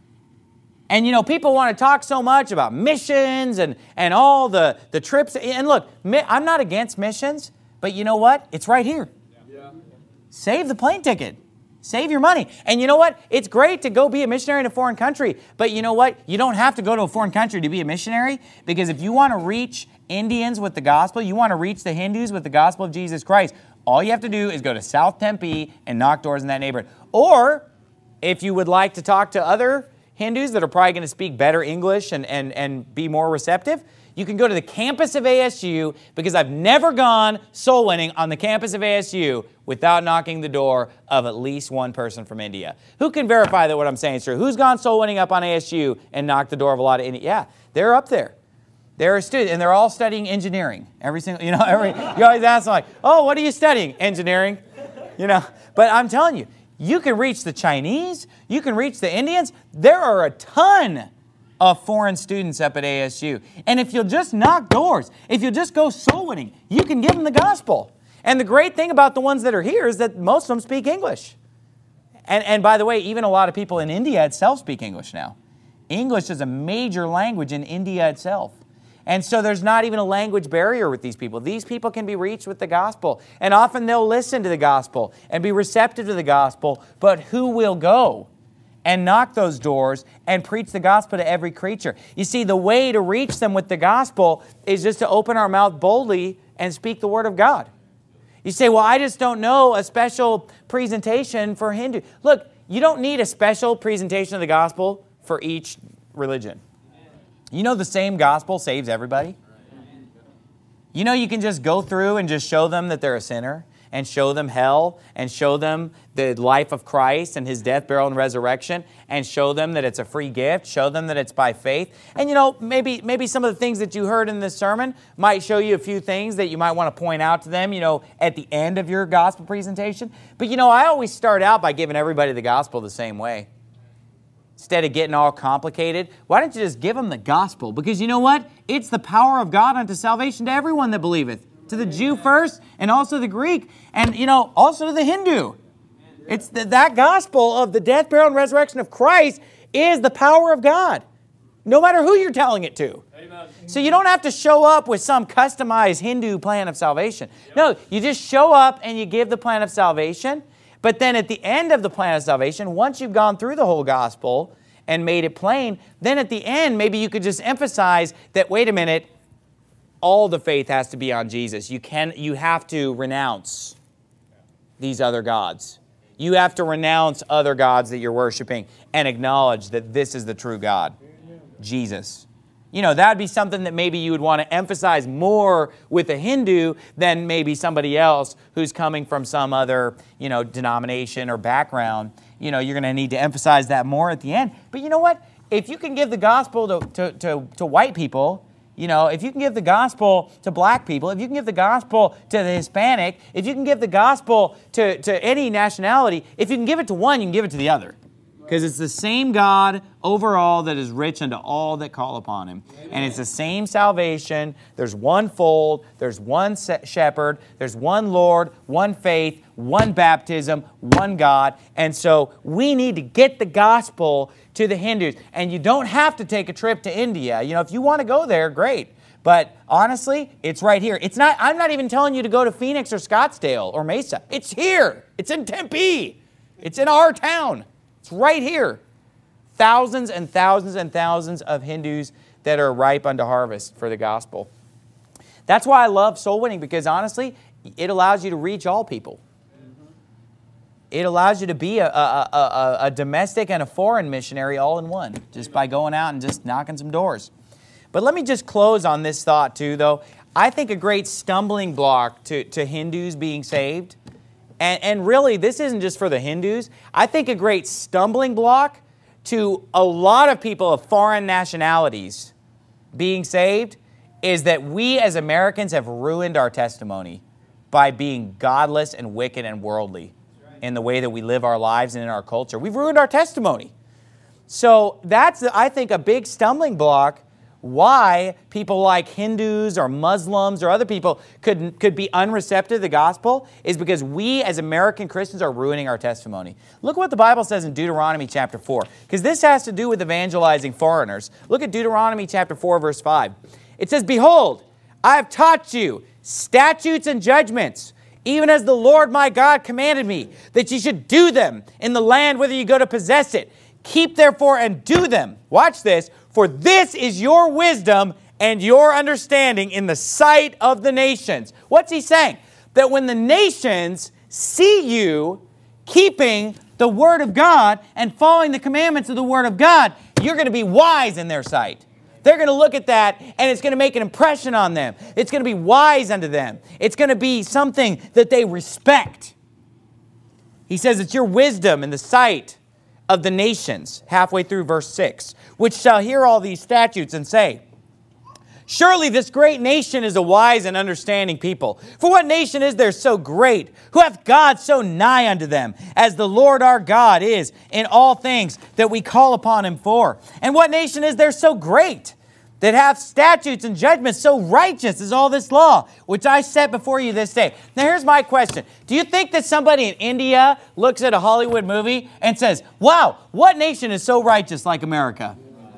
And, you know, people want to talk so much about missions and, and all the, the trips. And look, I'm not against missions, but you know what? It's right here. Yeah. Save the plane ticket. Save your money. And you know what? It's great to go be a missionary in a foreign country. But you know what? You don't have to go to a foreign country to be a missionary. Because if you want to reach Indians with the gospel, you want to reach the Hindus with the gospel of Jesus Christ, all you have to do is go to South Tempe and knock doors in that neighborhood. Or if you would like to talk to other Hindus that are probably going to speak better English and, and, and be more receptive, you can go to the campus of A S U, because I've never gone soul winning on the campus of A S U without knocking the door of at least one person from India. Who can verify that what I'm saying is true? Who's gone soul winning up on A S U and knocked the door of a lot of India? Yeah, they're up there. They're a student, and they're all studying engineering. Every single, you know, every you always ask them like, oh, what are you studying? Engineering. You know, but I'm telling you, you can reach the Chinese, you can reach the Indians. There are a ton of foreign students up at A S U. And if you'll just knock doors, if you'll just go soul winning, you can give them the gospel. And the great thing about the ones that are here is that most of them speak English. And, and by the way, even a lot of people in India itself speak English now. English is a major language in India itself. And so there's not even a language barrier with these people. These people can be reached with the gospel. And often they'll listen to the gospel and be receptive to the gospel. But who will go and knock those doors and preach the gospel to every creature? You see, the way to reach them with the gospel is just to open our mouth boldly and speak the word of God. You say, well, I just don't know a special presentation for Hindu. Look, you don't need a special presentation of the gospel for each religion. You know the same gospel saves everybody? You know you can just go through and just show them that they're a sinner, and show them hell and show them the life of Christ and His death, burial, and resurrection, and show them that it's a free gift, show them that it's by faith. And you know, maybe maybe some of the things that you heard in this sermon might show you a few things that you might want to point out to them, you know, at the end of your gospel presentation. But you know, I always start out by giving everybody the gospel the same way. Instead of getting all complicated, why don't you just give them the gospel? Because you know what? It's the power of God unto salvation to everyone that believeth. To the Jew first, and also the Greek, and you know, also to the Hindu. It's the, that gospel of the death, burial, and resurrection of Christ is the power of God, no matter who you're telling it to. Amen. So you don't have to show up with some customized Hindu plan of salvation. Yep. No, you just show up and you give the plan of salvation. But then at the end of the plan of salvation, once you've gone through the whole gospel and made it plain, then at the end, maybe you could just emphasize that, wait a minute, all the faith has to be on Jesus. You can, you have to renounce these other gods. You have to renounce other gods that you're worshiping and acknowledge that this is the true God, Jesus. You know, that would be something that maybe you would want to emphasize more with a Hindu than maybe somebody else who's coming from some other, you know, denomination or background. You know, you're going to need to emphasize that more at the end. But you know what? If you can give the gospel to, to, to, to white people, you know, if you can give the gospel to black people, if you can give the gospel to the Hispanic, if you can give the gospel to, to any nationality, if you can give it to one, you can give it to the other. Because it's the same God overall that is rich unto all that call upon Him. Amen. And it's the same salvation. There's one fold. There's one shepherd. There's one Lord, one faith, one baptism, one God. And so we need to get the gospel to the Hindus. And you don't have to take a trip to India. You know, if you want to go there, great. But honestly, it's right here. It's not. I'm not even telling you to go to Phoenix or Scottsdale or Mesa. It's here. It's in Tempe. It's in our town. It's right here. Thousands and thousands and thousands of Hindus that are ripe unto harvest for the gospel. That's why I love soul winning, because honestly, it allows you to reach all people. It allows you to be a, a, a, a domestic and a foreign missionary all in one, just by going out and just knocking some doors. But let me just close on this thought too, though. I think a great stumbling block to, to Hindus being saved, and, and really this isn't just for the Hindus, I think a great stumbling block to a lot of people of foreign nationalities being saved is that we as Americans have ruined our testimony by being godless and wicked and worldly in the way that we live our lives and in our culture. We've ruined our testimony. So that's, I think, a big stumbling block why people like Hindus or Muslims or other people could, could be unreceptive to the gospel is because we as American Christians are ruining our testimony. Look what the Bible says in Deuteronomy chapter four, because this has to do with evangelizing foreigners. Look at Deuteronomy chapter four, verse five. It says, "Behold, I have taught you statutes and judgments, even as the Lord my God commanded me, that ye should do them in the land whither you go to possess it. Keep therefore and do them." Watch this. "For this is your wisdom and your understanding in the sight of the nations." What's he saying? That when the nations see you keeping the Word of God and following the commandments of the Word of God, you're going to be wise in their sight. They're going to look at that and it's going to make an impression on them. It's going to be wise unto them. It's going to be something that they respect. He says it's your wisdom in the sight of the nations, halfway through verse six, "which shall hear all these statutes and say, Surely this great nation is a wise and understanding people. For what nation is there so great, who hath God so nigh unto them, as the Lord our God is in all things that we call upon Him for? And what nation is there so great, that hath statutes and judgments so righteous as all this law, which I set before you this day?" Now here's my question. Do you think that somebody in India looks at a Hollywood movie and says, "Wow, what nation is so righteous like America?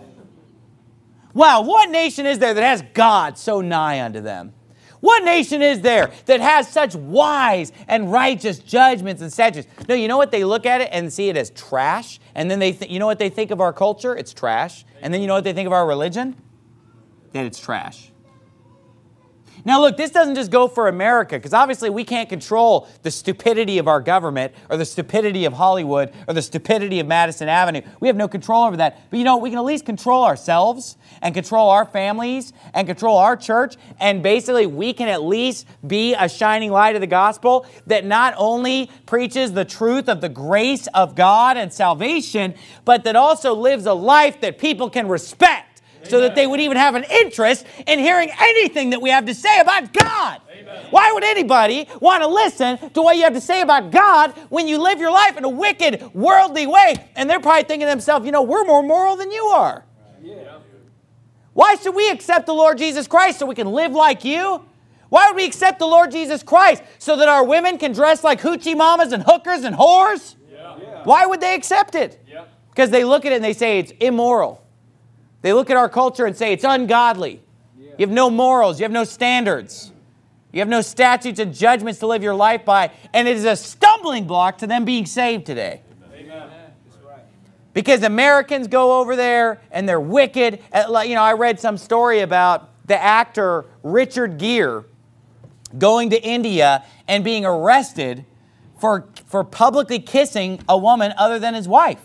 Wow, what nation is there that has God so nigh unto them? What nation is there that has such wise and righteous judgments and statutes?" No, you know what? They look at it and see it as trash. And then they, th- you know what they think of our culture? It's trash. And then you know what they think of our religion? That it's trash. Now look, this doesn't just go for America, because obviously we can't control the stupidity of our government or the stupidity of Hollywood or the stupidity of Madison Avenue. We have no control over that. But you know, we can at least control ourselves and control our families and control our church, and basically we can at least be a shining light of the gospel that not only preaches the truth of the grace of God and salvation, but that also lives a life that people can respect. So that they would even have an interest in hearing anything that we have to say about God. Amen. Why would anybody want to listen to what you have to say about God when you live your life in a wicked, worldly way? And they're probably thinking to themselves, you know, we're more moral than you are. Yeah. Why should we accept the Lord Jesus Christ so we can live like you? Why would we accept the Lord Jesus Christ so that our women can dress like hoochie mamas and hookers and whores? Yeah. Yeah. Why would they accept it? Yeah. Because they look at it and they say it's immoral. They look at our culture and say it's ungodly. Yeah. You have no morals. You have no standards. You have no statutes and judgments to live your life by. And it is a stumbling block to them being saved today. Amen. That's right. Because Americans go over there and they're wicked. You know, I read some story about the actor Richard Gere going to India and being arrested for, for publicly kissing a woman other than his wife.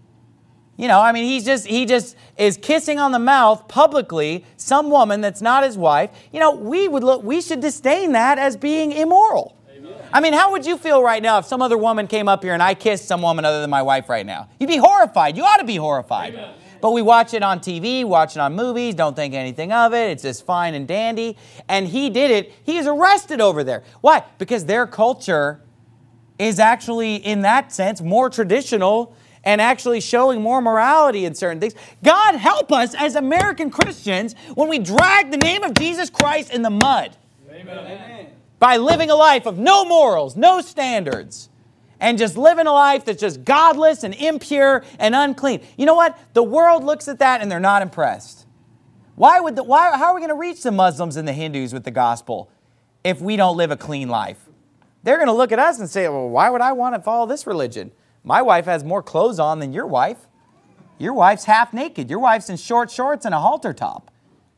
You know, I mean, he's just, he just is kissing on the mouth publicly some woman that's not his wife. You know, we would look, we should disdain that as being immoral. Amen. I mean, how would you feel right now if some other woman came up here and I kissed some woman other than my wife right now? You'd be horrified. You ought to be horrified. Amen. But we watch it on T V, watch it on movies, don't think anything of it. It's just fine and dandy. And he did it. He is arrested over there. Why? Because their culture is actually, in that sense, more traditional and actually showing more morality in certain things. God help us as American Christians when we drag the name of Jesus Christ in the mud. Amen. By living a life of no morals, no standards, and just living a life that's just godless and impure and unclean. You know what? The world looks at that and they're not impressed. Why would the, why, how are we going to reach the Muslims and the Hindus with the gospel if we don't live a clean life? They're going to look at us and say, well, why would I want to follow this religion? My wife has more clothes on than your wife. Your wife's half naked. Your wife's in short shorts and a halter top.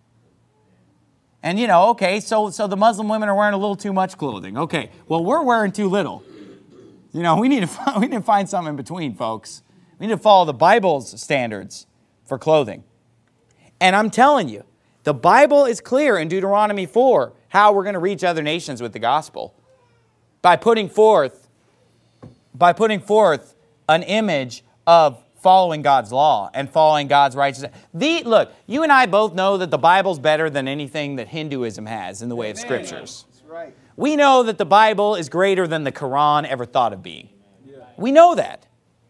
And you know, okay, so, so the Muslim women are wearing a little too much clothing. Okay, well, we're wearing too little. You know, we need to find, we need to find something in between, folks. We need to follow the Bible's standards for clothing. And I'm telling you, the Bible is clear in Deuteronomy four how we're going to reach other nations with the gospel. By putting forth, by putting forth an image of following God's law and following God's righteousness. The, look, you and I both know that the Bible's better than anything that Hinduism has in the way of scriptures. That's right. We know that the Bible is greater than the Quran ever thought of being. Yeah. We know that.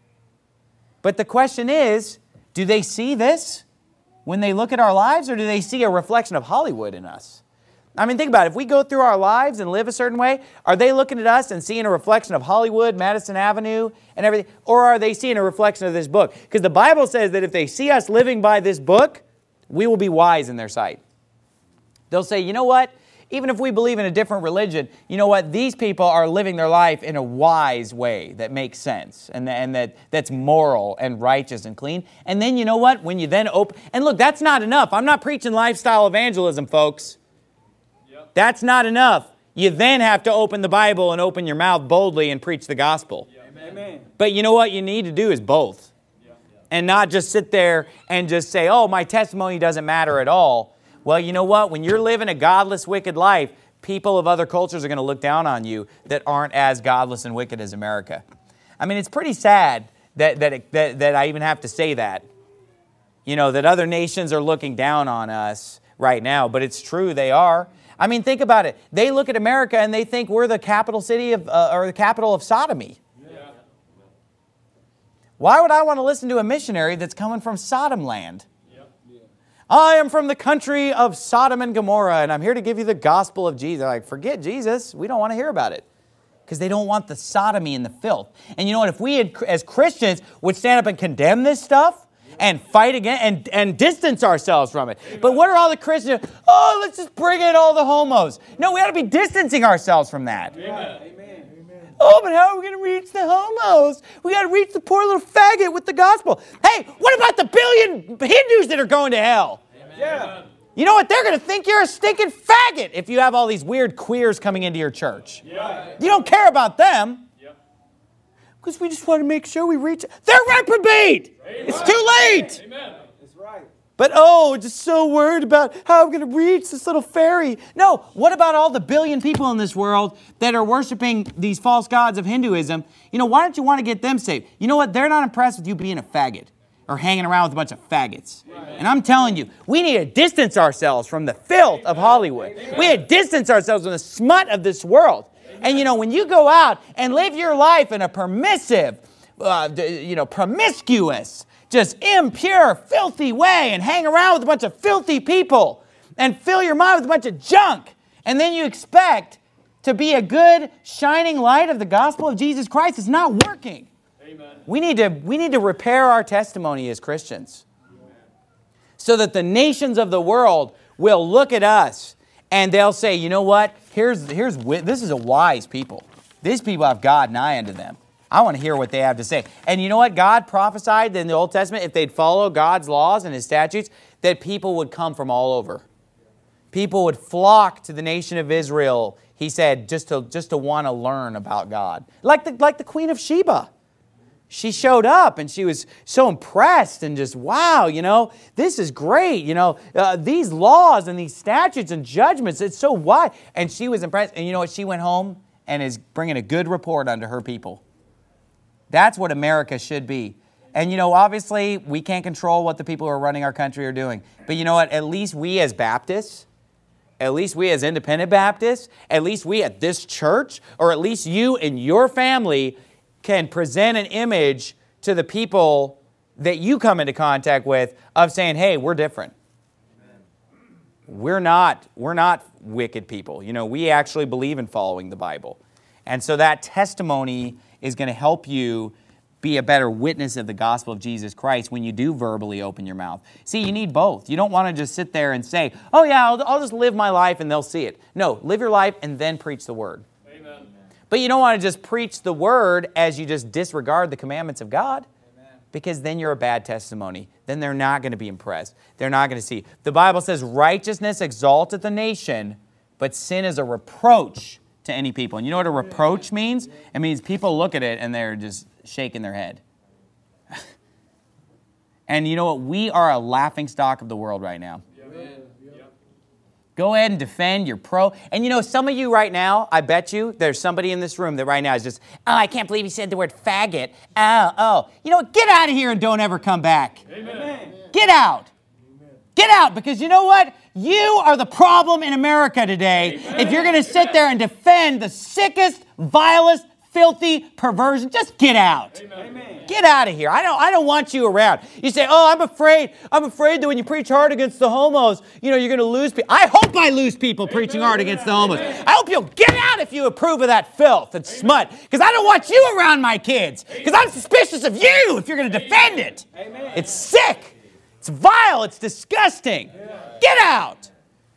But the question is, do they see this when they look at our lives, or do they see a reflection of Hollywood in us? I mean, think about it. If we go through our lives and live a certain way, are they looking at us and seeing a reflection of Hollywood, Madison Avenue, and everything? Or are they seeing a reflection of this book? Because the Bible says that if they see us living by this book, we will be wise in their sight. They'll say, you know what? Even if we believe in a different religion, you know what? These people are living their life in a wise way that makes sense and, and that, that's moral and righteous and clean. And then you know what? When you then open... And look, that's not enough. I'm not preaching lifestyle evangelism, folks. That's not enough. You then have to open the Bible and open your mouth boldly and preach the gospel. Amen. But you know what you need to do is both. Yeah. And not just sit there and just say, oh, my testimony doesn't matter at all. Well, you know what? When you're living a godless, wicked life, people of other cultures are going to look down on you that aren't as godless and wicked as America. I mean, it's pretty sad that, that, it, that, that I even have to say that. You know, that other nations are looking down on us right now. But it's true, they are. I mean, think about it. They look at America and they think we're the capital city of, uh, or the capital of sodomy. Yeah. Why would I want to listen to a missionary that's coming from Sodom land? Yeah. Yeah. I am from the country of Sodom and Gomorrah, and I'm here to give you the gospel of Jesus. Like, forget Jesus. We don't want to hear about it. Because they don't want the sodomy and the filth. And you know what? If we had, as Christians would stand up and condemn this stuff, and fight again and, and distance ourselves from it. Amen. But what are all the Christians? Oh, let's just bring in all the homos. No, we ought to be distancing ourselves from that. Amen. Amen. Oh, but how are we going to reach the homos? We got to reach the poor little faggot with the gospel. Hey, what about the billion Hindus that are going to hell? Amen. Yeah. You know what? They're going to think you're a stinking faggot if you have all these weird queers coming into your church. Yeah. You don't care about them. Because we just want to make sure we reach. They're reprobate. Amen. It's too late. Amen. That's right. But oh, just so worried about how I'm going to reach this little fairy. No, what about all the billion people in this world that are worshiping these false gods of Hinduism? You know, why don't you want to get them saved? You know what? They're not impressed with you being a faggot or hanging around with a bunch of faggots. Right. And I'm telling you, we need to distance ourselves from the filth of Hollywood. Amen. We need to distance ourselves from the smut of this world. And, you know, when you go out and live your life in a permissive, uh, you know, promiscuous, just impure, filthy way and hang around with a bunch of filthy people and fill your mind with a bunch of junk, and then you expect to be a good, shining light of the gospel of Jesus Christ, it's not working. Amen. We need to, we need to repair our testimony as Christians so that the nations of the world will look at us and they'll say, you know what? Here's, here's, this is a wise people. These people have God nigh unto them. I want to hear what they have to say. And you know what? God prophesied in the Old Testament, if they'd follow God's laws and His statutes, that people would come from all over. People would flock to the nation of Israel, He said, just to, just to want to learn about God. Like the, like the Queen of Sheba. She showed up and she was so impressed and just, wow, you know, this is great. You know, uh, these laws and these statutes and judgments, it's so wide. And she was impressed. And you know what? She went home and is bringing a good report unto her people. That's what America should be. And, you know, obviously, we can't control what the people who are running our country are doing. But you know what? At least we as Baptists, at least we as independent Baptists, at least we at this church, or at least you and your family can present an image to the people that you come into contact with of saying, hey, we're different. Amen. We're not, we're not wicked people. You know, we actually believe in following the Bible. And so that testimony is going to help you be a better witness of the gospel of Jesus Christ when you do verbally open your mouth. See, you need both. You don't want to just sit there and say, oh yeah, I'll, I'll just live my life and they'll see it. No, live your life and then preach the word. Amen. But you don't want to just preach the word as you just disregard the commandments of God. Amen. Because then you're a bad testimony. Then they're not going to be impressed. They're not going to see. The Bible says righteousness exalteth the nation, but sin is a reproach to any people. And you know what a reproach means? It means people look at it and they're just shaking their head. And you know what? We are a laughingstock of the world right now. Amen. Go ahead and defend your pro. And you know, some of you right now, I bet you, there's somebody in this room that right now is just, oh, I can't believe he said the word faggot. Oh, oh. You know what? Get out of here and don't ever come back. Amen. Get out. Amen. Get out, because you know what? You are the problem in America today. Amen. If you're going to sit there and defend the sickest, vilest, filthy perversion, just get out. Amen. Get out of here. I don't, I don't want you around. You say, oh, I'm afraid. I'm afraid that when you preach hard against the homos, you know, you're going to lose people. I hope I lose people Amen. Preaching hard against the homos. Amen. I hope you'll get out if you approve of that filth and Amen. Smut, because I don't want you around my kids, because I'm suspicious of you if you're going to defend it. Amen. It's sick. It's vile. It's disgusting. Yeah. Get out.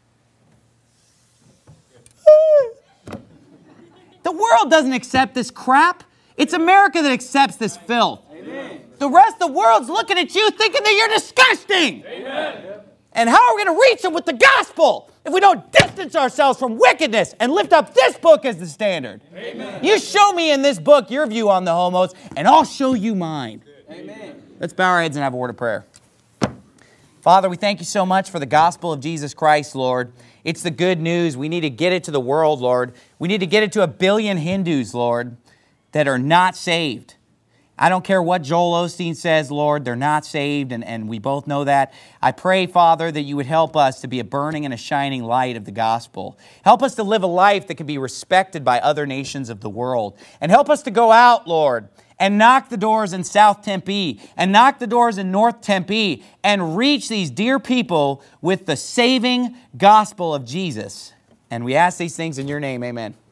The world doesn't accept this crap. It's America that accepts this filth. Amen. The rest of the world's looking at you thinking that you're disgusting. Amen. And how are we going to reach them with the gospel if we don't distance ourselves from wickedness and lift up this book as the standard? Amen. You show me in this book your view on the homos, and I'll show you mine. Amen. Let's bow our heads and have a word of prayer. Father, we thank you so much for the gospel of Jesus Christ, Lord. It's the good news. We need to get it to the world, Lord. We need to get it to a billion Hindus, Lord, that are not saved. I don't care what Joel Osteen says, Lord, they're not saved, and, and we both know that. I pray, Father, that you would help us to be a burning and a shining light of the gospel. Help us to live a life that can be respected by other nations of the world. And help us to go out, Lord, and knock the doors in South Tempe, and knock the doors in North Tempe, and reach these dear people with the saving gospel of Jesus. And we ask these things in your name, amen.